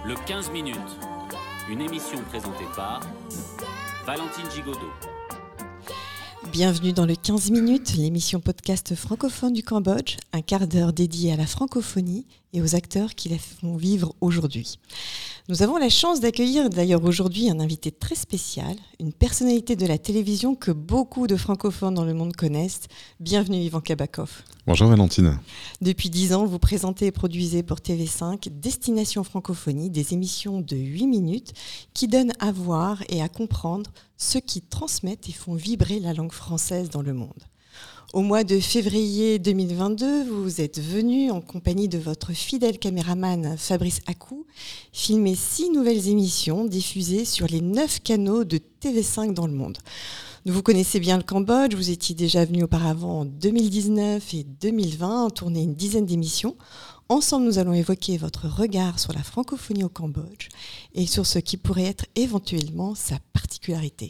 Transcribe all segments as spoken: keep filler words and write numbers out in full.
Le quinze minutes, une émission présentée par Valentine Gigodeau. Bienvenue dans le quinze minutes, l'émission podcast francophone du Cambodge, un quart d'heure dédié à la francophonie et aux acteurs qui la font vivre aujourd'hui. Nous avons la chance d'accueillir d'ailleurs aujourd'hui un invité très spécial, une personnalité de la télévision que beaucoup de francophones dans le monde connaissent. Bienvenue Ivan Kabakov. Bonjour Valentine. Depuis dix ans, vous présentez et produisez pour T V cinq Destination Francophonie, des émissions de huit minutes qui donnent à voir et à comprendre ceux qui transmettent et font vibrer la langue française dans le monde. Au mois de février deux mille vingt-deux, vous êtes venu en compagnie de votre fidèle caméraman Fabrice Akou filmer six nouvelles émissions diffusées sur les neuf canaux de T V cinq dans le monde. Vous connaissez bien le Cambodge, vous étiez déjà venu auparavant en deux mille dix-neuf et deux mille vingt tourner une dizaine d'émissions. Ensemble, nous allons évoquer votre regard sur la francophonie au Cambodge et sur ce qui pourrait être éventuellement sa particularité.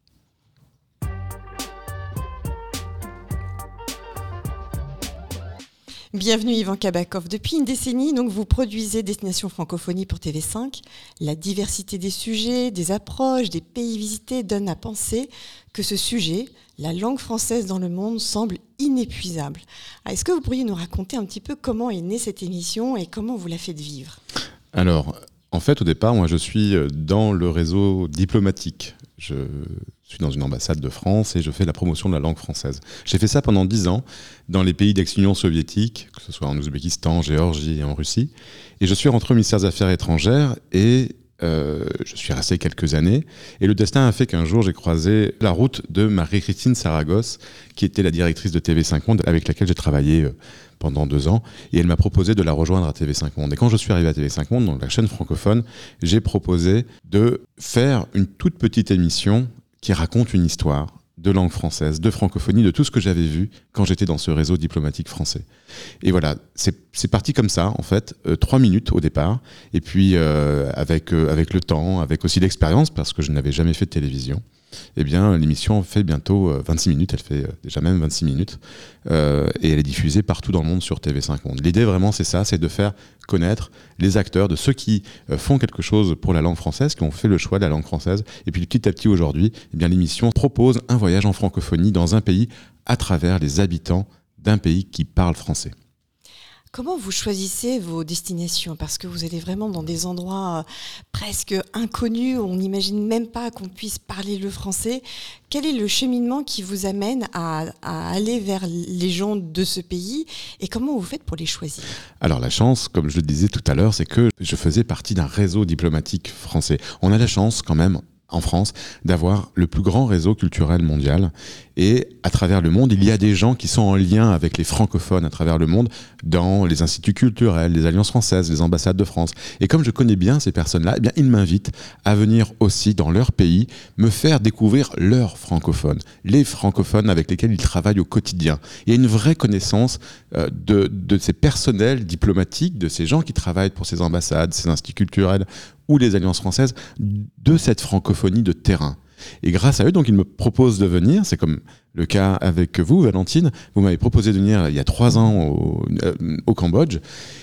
Bienvenue Ivan Kabakov. Depuis une décennie, donc, vous produisez Destination Francophonie pour T V cinq. La diversité des sujets, des approches, des pays visités donne à penser que ce sujet, la langue française dans le monde, semble inépuisable. Alors, est-ce que vous pourriez nous raconter un petit peu comment est née cette émission et comment vous la faites vivre ? Alors, en fait, au départ, moi, je suis dans le réseau diplomatique. Je suis dans une ambassade de France et je fais la promotion de la langue française. J'ai fait ça pendant dix ans dans les pays d'ex-Union soviétique, que ce soit en Ouzbékistan, Géorgie et en Russie. Et je suis rentré au ministère des Affaires étrangères et euh, je suis resté quelques années. Et le destin a fait qu'un jour, j'ai croisé la route de Marie-Christine Saragosse, qui était la directrice de T V cinq Monde, avec laquelle j'ai travaillé pendant deux ans. Et elle m'a proposé de la rejoindre à T V cinq Monde. Et quand je suis arrivé à T V cinq Monde, donc la chaîne francophone, j'ai proposé de faire une toute petite émission qui raconte une histoire de langue française, de francophonie, de tout ce que j'avais vu quand j'étais dans ce réseau diplomatique français. Et voilà, c'est, c'est parti comme ça, en fait, euh, trois minutes au départ, et puis euh, avec, euh, avec le temps, avec aussi l'expérience, parce que je n'avais jamais fait de télévision, eh bien, l'émission fait bientôt euh, vingt-six minutes, elle fait euh, déjà même vingt-six minutes, euh, et elle est diffusée partout dans le monde sur T V cinq Monde. L'idée vraiment, c'est ça, c'est de faire connaître les acteurs, de ceux qui euh, font quelque chose pour la langue française, qui ont fait le choix de la langue française. Et puis petit à petit aujourd'hui, eh bien, l'émission propose un voyage en francophonie dans un pays à travers les habitants d'un pays qui parle français. Comment vous choisissez vos destinations ? Parce que vous allez vraiment dans des endroits presque inconnus, où on n'imagine même pas qu'on puisse parler le français. Quel est le cheminement qui vous amène à, à aller vers les gens de ce pays et comment vous faites pour les choisir ? Alors la chance, comme je le disais tout à l'heure, c'est que je faisais partie d'un réseau diplomatique français. On a la chance quand même en France, d'avoir le plus grand réseau culturel mondial. Et à travers le monde, il y a des gens qui sont en lien avec les francophones à travers le monde, dans les instituts culturels, les alliances françaises, les ambassades de France. Et comme je connais bien ces personnes-là, eh bien, ils m'invitent à venir aussi dans leur pays, me faire découvrir leurs francophones, les francophones avec lesquels ils travaillent au quotidien. Il y a une vraie connaissance euh, de, de ces personnels diplomatiques, de ces gens qui travaillent pour ces ambassades, ces instituts culturels, ou les alliances françaises, de cette francophonie de terrain. Et grâce à eux, donc, ils me proposent de venir. C'est comme le cas avec vous, Valentine. Vous m'avez proposé de venir il y a trois ans au, euh, au Cambodge.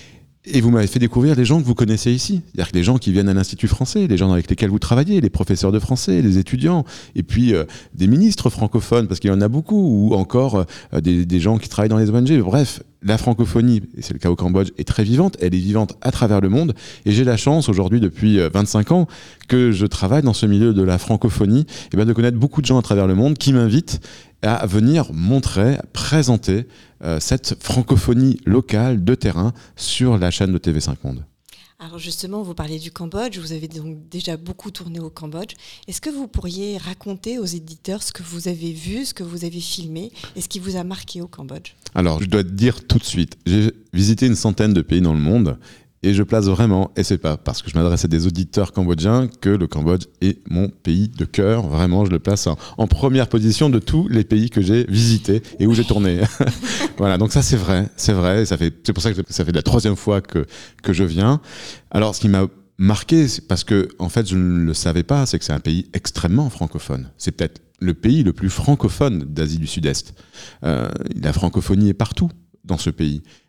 Et vous m'avez fait découvrir les gens que vous connaissez ici. C'est-à-dire que les gens qui viennent à l'Institut français, les gens avec lesquels vous travaillez, les professeurs de français, les étudiants, et puis euh, des ministres francophones, parce qu'il y en a beaucoup, ou encore euh, des, des gens qui travaillent dans les O N G. Bref, la francophonie, et c'est le cas au Cambodge, est très vivante. Elle est vivante à travers le monde. Et j'ai la chance aujourd'hui, depuis vingt-cinq ans, que je travaille dans ce milieu de la francophonie, et bien de connaître beaucoup de gens à travers le monde qui m'invitent à venir montrer, présenter euh, cette francophonie locale de terrain sur la chaîne de T V cinq Monde. Alors justement, vous parlez du Cambodge, vous avez donc déjà beaucoup tourné au Cambodge. Est-ce que vous pourriez raconter aux éditeurs ce que vous avez vu, ce que vous avez filmé et ce qui vous a marqué au Cambodge ? Alors, je dois te dire tout de suite, j'ai visité une centaine de pays dans le monde. Et je place vraiment, et c'est pas parce que je m'adresse à des auditeurs cambodgiens, que le Cambodge est mon pays de cœur. Vraiment, je le place en, en première position de tous les pays que j'ai visités et où j'ai tourné. Voilà, donc ça c'est vrai, c'est vrai. Ça fait, c'est pour ça que ça fait la troisième fois que, que je viens. Alors, ce qui m'a marqué, c'est parce que, en fait, je ne le savais pas, c'est que c'est un pays extrêmement francophone. C'est peut-être le pays le plus francophone d'Asie du Sud-Est. Euh, la francophonie est partout dans ce pays.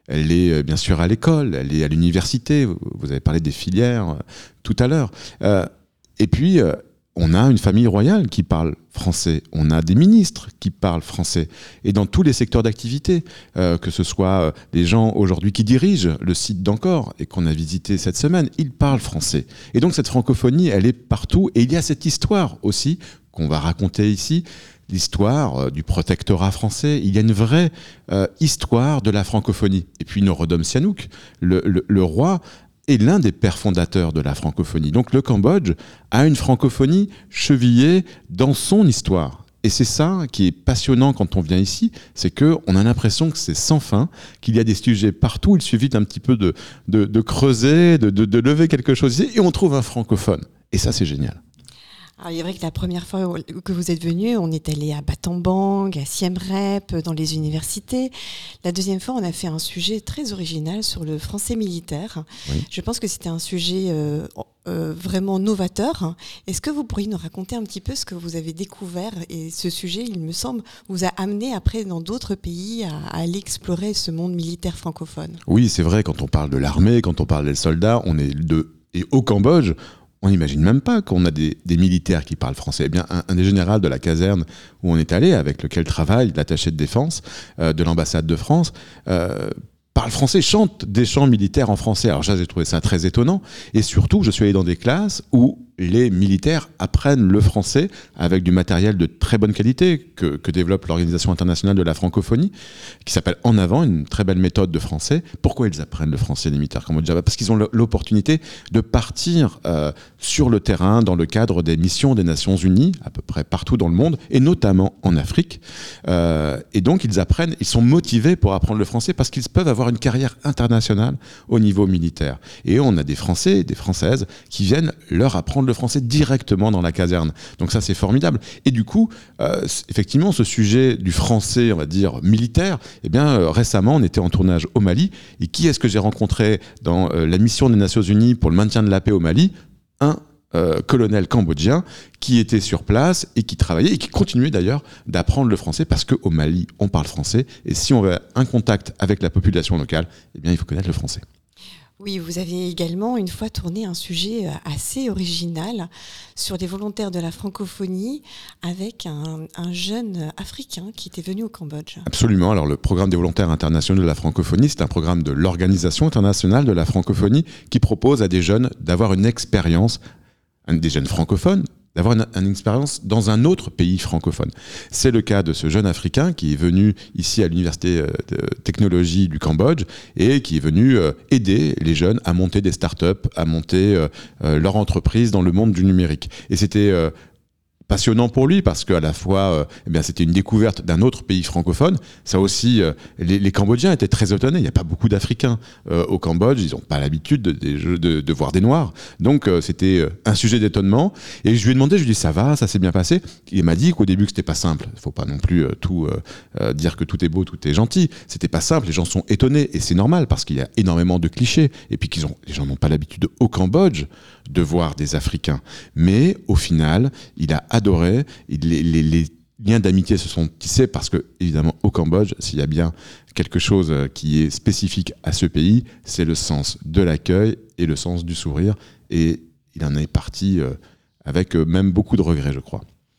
elle est bien sûr à l'école, elle est à l'université. Vous avez parlé des filières euh, tout à l'heure. Euh, et puis, euh, on a une famille royale qui parle français, on a des ministres qui parlent français, et dans tous les secteurs d'activité, euh, que ce soit euh, les gens aujourd'hui qui dirigent le site d'Encore et qu'on a visité cette semaine, ils parlent français. Et donc cette francophonie, elle est partout, et il y a cette histoire aussi qu'on va raconter ici, l'histoire euh, du protectorat français. Il y a une vraie euh, histoire de la francophonie. Et puis Norodom Sihanouk, le, le, le roi, est l'un des pères fondateurs de la francophonie. Donc le Cambodge a une francophonie chevillée dans son histoire. Et c'est ça qui est passionnant quand on vient ici, c'est qu'on a l'impression que c'est sans fin, qu'il y a des sujets partout, il suffit d'un petit peu de, de, de creuser, de, de, de lever quelque chose ici, et on trouve un francophone. Et ça, c'est génial. Alors, il est vrai que la première fois que vous êtes venu, on est allé à Battambang, à Siem Reap, dans les universités. La deuxième fois, on a fait un sujet très original sur le français militaire. Oui. Je pense que c'était un sujet euh, euh, vraiment novateur. Est-ce que vous pourriez nous raconter un petit peu ce que vous avez découvert? Et ce sujet, il me semble, vous a amené après dans d'autres pays à, à aller explorer ce monde militaire francophone. Oui, c'est vrai, quand on parle de l'armée, quand on parle des soldats, on est de... Et au Cambodge, on n'imagine même pas qu'on a des, des militaires qui parlent français. Eh bien, un, un des généraux de la caserne où on est allé, avec lequel travaille l'attaché de défense euh, de l'ambassade de France, euh, parle français, chante des chants militaires en français. Alors j'ai trouvé ça très étonnant. Et surtout, je suis allé dans des classes où les militaires apprennent le français avec du matériel de très bonne qualité que, que développe l'Organisation internationale de la francophonie, qui s'appelle En Avant, une très belle méthode de français. Pourquoi ils apprennent le français, les militaires cambodgiens? Parce qu'ils ont l'opportunité de partir euh, sur le terrain dans le cadre des missions des Nations Unies, à peu près partout dans le monde, et notamment en Afrique. Euh, et donc ils apprennent, ils sont motivés pour apprendre le français parce qu'ils peuvent avoir une carrière internationale au niveau militaire. Et on a des Français et des Françaises qui viennent leur apprendre le français directement dans la caserne. Donc ça, c'est formidable. Et du coup, euh, effectivement, ce sujet du français, on va dire, militaire, eh bien, euh, récemment, on était en tournage au Mali. Et qui est-ce que j'ai rencontré dans euh, la mission des Nations Unies pour le maintien de la paix au Mali? Un euh, colonel cambodgien qui était sur place et qui travaillait et qui continuait d'ailleurs d'apprendre le français parce qu'au Mali, on parle français. Et si on veut un contact avec la population locale, eh bien, il faut connaître le français. Oui, vous avez également une fois tourné un sujet assez original sur les volontaires de la francophonie avec un, un jeune Africain qui était venu au Cambodge. Absolument. Alors le programme des volontaires internationaux de la francophonie, c'est un programme de l'Organisation internationale de la francophonie qui propose à des jeunes d'avoir une expérience, des jeunes francophones, d'avoir une, une expérience dans un autre pays francophone. C'est le cas de ce jeune Africain qui est venu ici à l'Université de technologie du Cambodge et qui est venu aider les jeunes à monter des startups, à monter euh, leur entreprise dans le monde du numérique. Et c'était euh, passionnant pour lui parce qu'à la fois, euh, eh bien, c'était une découverte d'un autre pays francophone. Ça aussi, euh, les, les Cambodgiens étaient très étonnés. Il n'y a pas beaucoup d'Africains euh, au Cambodge. Ils n'ont pas l'habitude de, de, de, de voir des Noirs. Donc, euh, c'était un sujet d'étonnement. Et je lui ai demandé, je lui ai dit, ça va, ça s'est bien passé. Il m'a dit qu'au début, que c'était pas simple. Il ne faut pas non plus euh, tout euh, euh, dire que tout est beau, tout est gentil. C'était pas simple. Les gens sont étonnés. Et c'est normal parce qu'il y a énormément de clichés. Et puis, qu'ils ont, les gens n'ont pas l'habitude au Cambodge de voir des Africains. Mais au final, il a adoré. Les, les, les liens d'amitié se sont tissés parce que, évidemment, au Cambodge, s'il y a bien quelque chose qui est spécifique à ce pays, c'est le sens de l'accueil et le sens du sourire. Et il en est parti avec même beaucoup de regrets, je crois.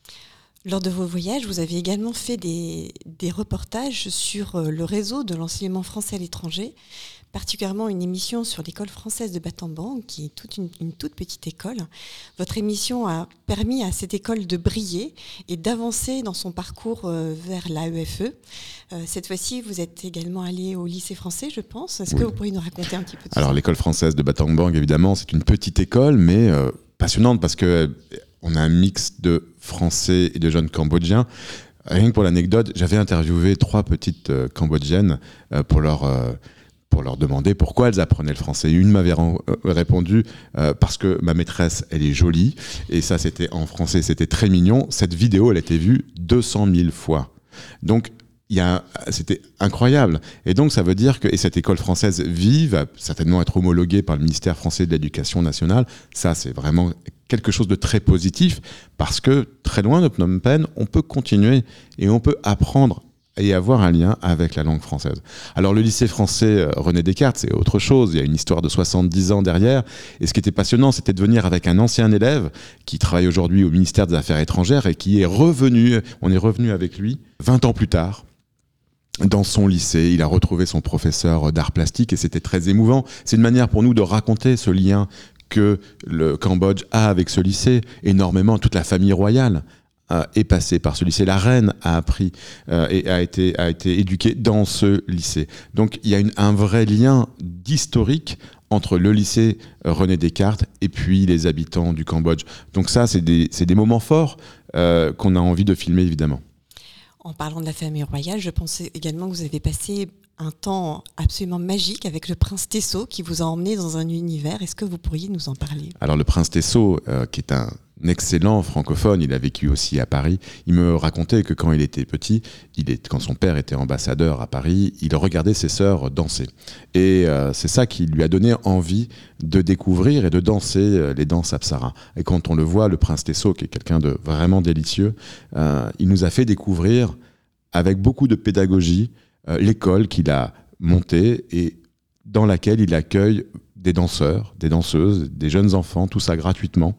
Lors de vos voyages, vous avez également fait des, des reportages sur le réseau de l'enseignement français à l'étranger, particulièrement une émission sur l'école française de Battambang, qui est toute une, une toute petite école. Votre émission a permis à cette école de briller et d'avancer dans son parcours euh, vers l'A E F E. Euh, cette fois-ci, vous êtes également allé au lycée français, je pense. Est-ce oui. que vous pourriez nous raconter un petit peu de Alors, ça? L'école française de Battambang, évidemment, c'est une petite école, mais euh, passionnante parce que on a un mix de Français et de jeunes Cambodgiens. Rien que pour l'anecdote, j'avais interviewé trois petites euh, Cambodgiennes euh, pour leur... Euh, pour leur demander pourquoi elles apprenaient le français. Une m'avait ren- euh, répondu euh, parce que ma maîtresse, elle est jolie, et ça c'était en français, c'était très mignon. Cette vidéo, elle a été vue deux cent mille fois. Donc, il y a, c'était incroyable. Et donc, ça veut dire que et cette école française vive, va certainement être homologuée par le ministère français de l'Éducation nationale. Ça, c'est vraiment quelque chose de très positif parce que très loin de Phnom Penh, on peut continuer et on peut apprendre et avoir un lien avec la langue française. Alors le lycée français René Descartes, c'est autre chose, il y a une histoire de soixante-dix ans derrière, et ce qui était passionnant, c'était de venir avec un ancien élève qui travaille aujourd'hui au ministère des Affaires étrangères et qui est revenu, on est revenu avec lui vingt ans plus tard, dans son lycée. Il a retrouvé son professeur d'art plastique et c'était très émouvant. C'est une manière pour nous de raconter ce lien que le Cambodge a avec ce lycée. Énormément, toute la famille royale euh, est passée par ce lycée. La reine a appris euh, et a été, a été éduquée dans ce lycée. Donc il y a une, un vrai lien d'historique entre le lycée René Descartes et puis les habitants du Cambodge. Donc ça, c'est des, c'est des moments forts euh, qu'on a envie de filmer, évidemment. En parlant de la famille royale, je pensais également que vous avez passé un temps absolument magique avec le prince Tesso qui vous a emmené dans un univers. Est-ce que vous pourriez nous en parler ? Alors le prince Tesso, euh, qui est un excellent francophone, il a vécu aussi à Paris, il me racontait que quand il était petit, il est, quand son père était ambassadeur à Paris, il regardait ses sœurs danser. Et euh, c'est ça qui lui a donné envie de découvrir et de danser euh, les danses Apsara. Et quand on le voit, le prince Tesso, qui est quelqu'un de vraiment délicieux, euh, il nous a fait découvrir avec beaucoup de pédagogie euh, l'école qu'il a montée et dans laquelle il accueille des danseurs, des danseuses, des jeunes enfants, tout ça gratuitement,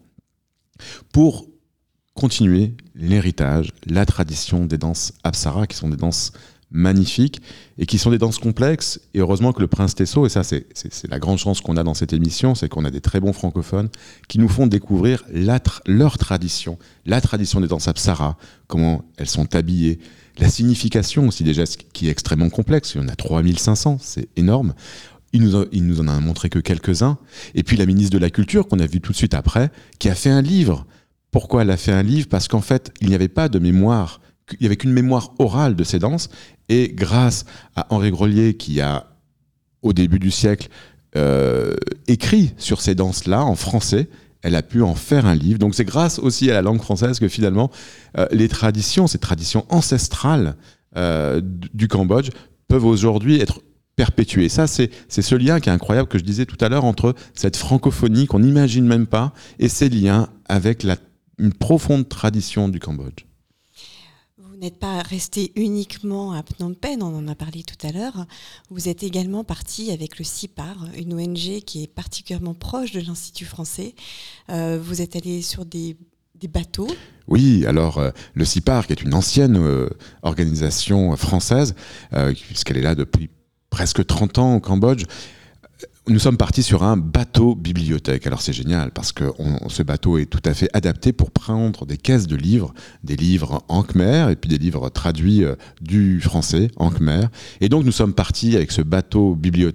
pour continuer l'héritage, la tradition des danses Apsara, qui sont des danses magnifiques et qui sont des danses complexes. Et heureusement que le prince Tesso, et ça c'est, c'est, c'est la grande chance qu'on a dans cette émission, c'est qu'on a des très bons francophones qui nous font découvrir la tra- leur tradition, la tradition des danses Apsara, comment elles sont habillées, la signification aussi des gestes qui est extrêmement complexe. Il y en a trois mille cinq cents, c'est énorme. Il nous, a, il nous en a montré que quelques-uns. Et puis la ministre de la Culture, qu'on a vu tout de suite après, qui a fait un livre. Pourquoi elle a fait un livre ? Parce qu'en fait, il n'y avait pas de mémoire, il n'y avait qu'une mémoire orale de ces danses. Et grâce à Henri Grolier, qui a, au début du siècle, euh, écrit sur ces danses-là en français, elle a pu en faire un livre. Donc c'est grâce aussi à la langue française que finalement, euh, les traditions, ces traditions ancestrales euh, du Cambodge, peuvent aujourd'hui être perpétuer. Ça, c'est, c'est ce lien qui est incroyable que je disais tout à l'heure entre cette francophonie qu'on n'imagine même pas et ces liens avec la, une profonde tradition du Cambodge. Vous n'êtes pas resté uniquement à Phnom Penh, on en a parlé tout à l'heure. Vous êtes également parti avec le CIPAR, une O N G qui est particulièrement proche de l'Institut français. Euh, vous êtes allé sur des, des bateaux. Oui, alors euh, le CIPAR, qui est une ancienne euh, organisation française, euh, puisqu'elle est là depuis presque trente ans au Cambodge, nous sommes partis sur un bateau bibliothèque. Alors c'est génial parce que on, ce bateau est tout à fait adapté pour prendre des caisses de livres, des livres en khmer et puis des livres traduits euh, du français en khmer. Et donc nous sommes partis avec ce bateau bibliothèque